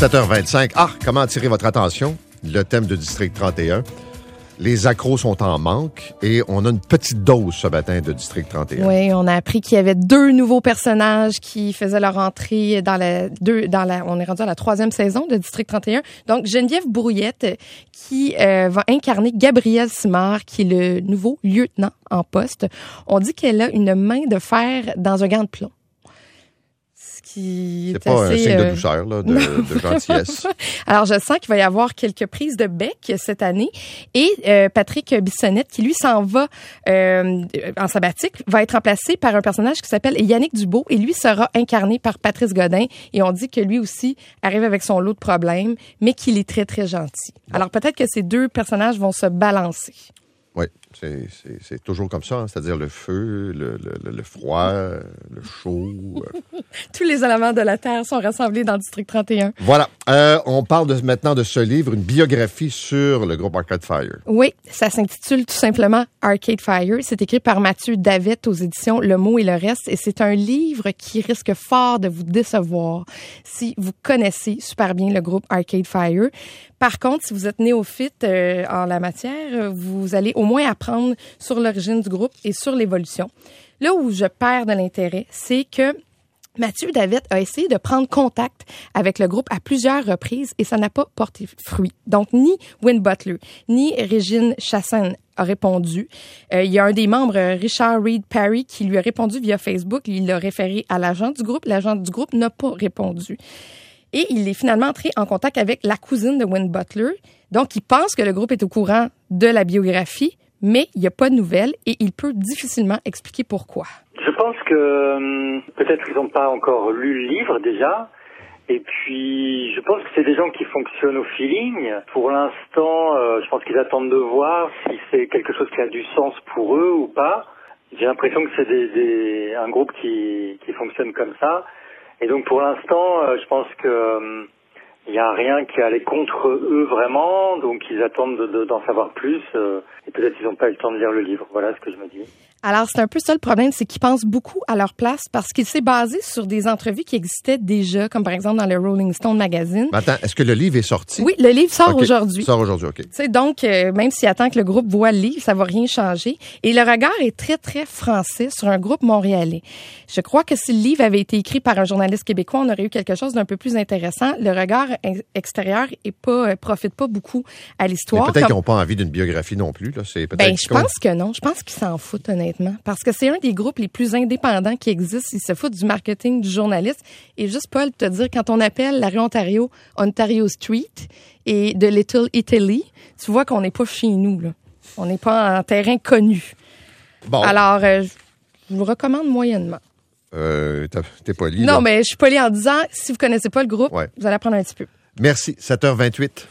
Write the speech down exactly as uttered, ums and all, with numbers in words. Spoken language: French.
sept heures vingt-cinq. Ah, comment attirer votre attention? Le thème de District trente et un. Les accros sont en manque et on a une petite dose ce matin de District trente et un. Oui, on a appris qu'il y avait deux nouveaux personnages qui faisaient leur entrée dans la deux dans la on est rendu à la troisième saison de District trente et un. Donc Geneviève Brouillette qui euh, va incarner Gabrielle Simard qui est le nouveau lieutenant en poste. On dit qu'elle a une main de fer dans un gant de plomb. Qui c'est pas assez, un signe euh... de douceur, là, de, de gentillesse. Alors, je sens qu'il va y avoir quelques prises de bec cette année. Et euh, Patrick Bissonnette, qui lui s'en va euh, en sabbatique, va être remplacé par un personnage qui s'appelle Yannick Dubois. Et lui sera incarné par Patrice Godin. Et on dit que lui aussi arrive avec son lot de problèmes, mais qu'il est très, très gentil. Bon. Alors, peut-être que ces deux personnages vont se balancer. Oui, c'est, c'est, c'est toujours comme ça, hein? C'est-à-dire le feu, le, le, le froid, le chaud. Euh. Tous les éléments de la Terre sont rassemblés dans le District trente et un. Voilà. Euh, on parle de, maintenant de ce livre, une biographie sur le groupe Arcade Fire. Oui, ça s'intitule tout simplement Arcade Fire. C'est écrit par Mathieu Davet aux éditions Le Mot et le Reste. Et c'est un livre qui risque fort de vous décevoir si vous connaissez super bien le groupe Arcade Fire. Par contre, si vous êtes néophyte euh, en la matière, vous allez au moins apprendre sur l'origine du groupe et sur l'évolution. Là où je perds de l'intérêt, c'est que Mathieu Davet a essayé de prendre contact avec le groupe à plusieurs reprises et ça n'a pas porté fruit. Donc, ni Win Butler, ni Régine Chassagne a répondu. Euh, il y a un des membres, Richard Reed Parry, qui lui a répondu via Facebook. Il l'a référé à l'agent du groupe. L'agent du groupe n'a pas répondu. Et il est finalement entré en contact avec la cousine de Win Butler. Donc, il pense que le groupe est au courant de la biographie, mais il n'y a pas de nouvelles et il peut difficilement expliquer pourquoi. Je pense que euh, peut-être qu'ils n'ont pas encore lu le livre déjà. Et puis, je pense que c'est des gens qui fonctionnent au feeling. Pour l'instant, euh, je pense qu'ils attendent de voir si c'est quelque chose qui a du sens pour eux ou pas. J'ai l'impression que c'est des, des, un groupe qui, qui fonctionne comme ça. Et donc pour l'instant, euh, je pense que euh, il y a rien qui allait contre eux vraiment, donc ils attendent de, de, d'en savoir plus. Euh, et peut-être qu'ils n'ont pas eu le temps de lire le livre. Voilà ce que je me dis. Alors, c'est un peu ça le problème, c'est qu'ils pensent beaucoup à leur place parce qu'il s'est basé sur des entrevues qui existaient déjà, comme par exemple dans le Rolling Stone magazine. Mais attends, est-ce que le livre est sorti? Oui, le livre sort okay. aujourd'hui. Sort aujourd'hui, OK. Tu sais, donc, euh, même s'il attend que le groupe voit le livre, ça va rien changer. Et le regard est très, très français sur un groupe montréalais. Je crois que si le livre avait été écrit par un journaliste québécois, on aurait eu quelque chose d'un peu plus intéressant. Le regard extérieur est pas, euh, profite pas beaucoup à l'histoire. Mais peut-être comme... qu'ils n'ont pas envie d'une biographie non plus, là. C'est peut-être ben, je pense que non. Je pense qu'ils s'en foutent, honnêtement. Parce que c'est un des groupes les plus indépendants qui existent. Ils se foutent du marketing, du journaliste. Et juste, Paul, te dire, quand on appelle la rue Ontario, Ontario Street et de Little Italy, tu vois qu'on n'est pas chez nous, là. On n'est pas en terrain connu. Bon. Alors, euh, je vous recommande moyennement. Euh, t'es poli, Non, là. mais je suis poli en disant, si vous connaissez pas le groupe, ouais. Vous allez apprendre un petit peu. Merci. sept heures vingt-huit.